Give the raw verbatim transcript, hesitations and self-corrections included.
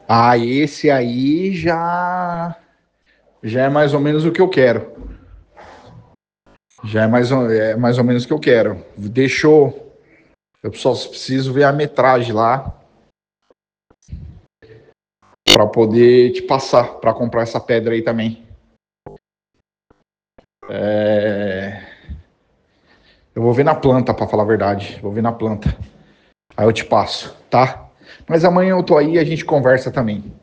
Ah, esse aí já já é mais ou menos o que eu quero. Já é mais, ou- é mais ou menos o que eu quero. Deixou. Eu só preciso ver a metragem lá para poder te passar para comprar essa pedra aí também. É... Eu vou ver na planta, para falar a verdade. Vou ver na planta. Aí eu te passo, tá? Mas amanhã eu tô aí e a gente conversa também.